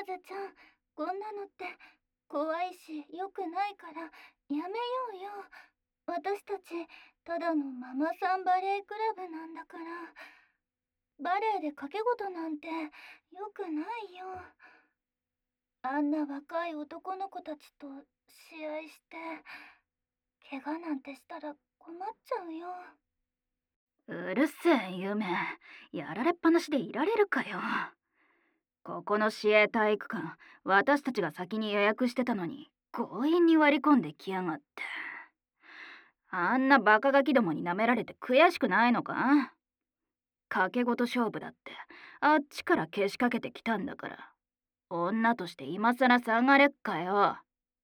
ズちゃん、こんなのって怖いし良くないからやめようよ。私たちただのママさんバレークラブなんだから。バレエで賭け事なんて良くないよ。あんな若い男の子たちと試合して怪我なんてしたら困っちゃうよ。 うるせえ、ゆめ。やられっぱなしでいられるかよ。ここの市営体育館、私たちが先に予約してたのに強引に割り込んできやがって。あんなバカガキどもに舐められて悔しくないのか？賭け事勝負だってあっちからけしかけてきたんだから、女として今さら下がれっかよ。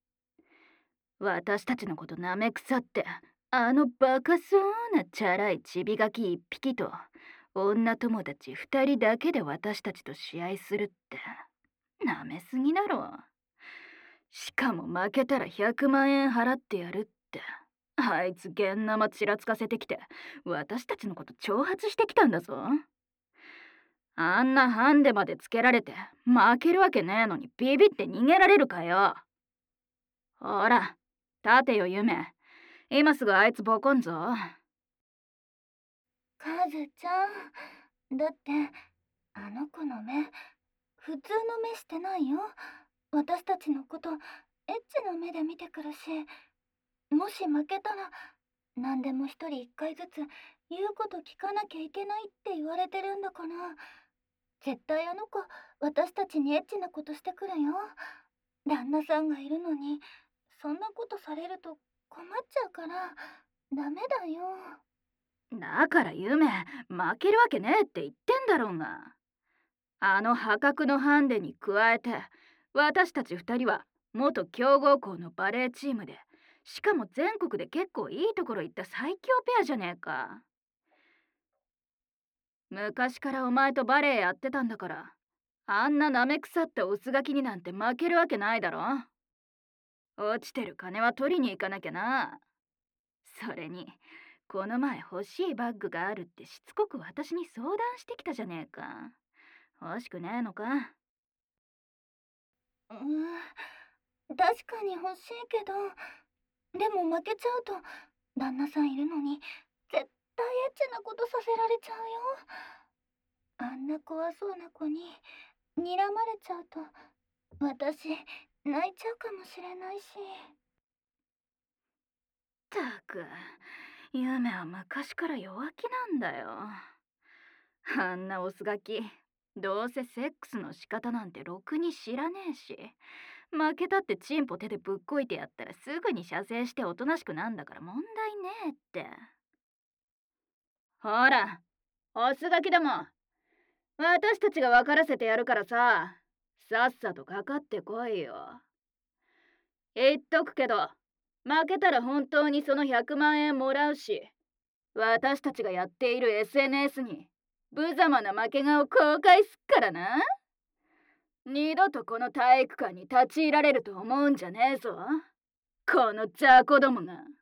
私たちのこと舐め腐ってあのバカそうなチャラいチビガキ一匹と女友達二人だけで私たちと試合するって舐めすぎだろ。しかも負けたら100万円払ってやるって、あいつ現生ちらつかせてきて私たちのこと挑発してきたんだぞ。あんなハンデまでつけられて負けるわけねえのにビビって逃げられるかよ。ほら立てよゆめ、今すぐあいつボコんぞ。 カズちゃん、だってあの子の目普通の目してないよ。私たちのことエッチな目で見てくるし、もし負けたら何でも一人一回ずつ言うこと聞かなきゃいけないって言われてるんだから、絶対あの子私たちにエッチなことしてくるよ。旦那さんがいるのにそんなことされると困っちゃうからダメだよ。 だからゆめ、負けるわけねえって言ってんだろうが。あの破格のハンデに加えて私たち二人は元強豪校のバレーチームで、しかも全国で結構いいところ行った最強ペアじゃねえか。昔からお前とバレエやってたんだから、あんな舐め腐ったオスガキになんて負けるわけないだろ。落ちてる金は取りに行かなきゃな。それにこの前欲しいバッグがあるってしつこく私に相談してきたじゃねえか。欲しくねえのか？ 確かに欲しいけど、でも負けちゃうと旦那さんいるのに絶対エッチなことさせられちゃうよ。あんな怖そうな子に睨まれちゃうと私泣いちゃうかもしれないし。 ったく、ゆめは昔から弱気なんだよ。あんなオスガキ、どうせセックスの仕方なんてろくに知らねえし、負けたってチンポ手でぶっこいてやったらすぐに射精しておとなしくなんだから問題ねえって。ほら、オスガキども、私たちが分からせてやるからさ、さっさとかかってこいよ。言っとくけど、負けたら本当にその100万円もらうし、私たちがやっている SNS に無様な負け顔公開すっからな。二度とこの体育館に立ち入られると思うんじゃねえぞ、この雑魚どもが。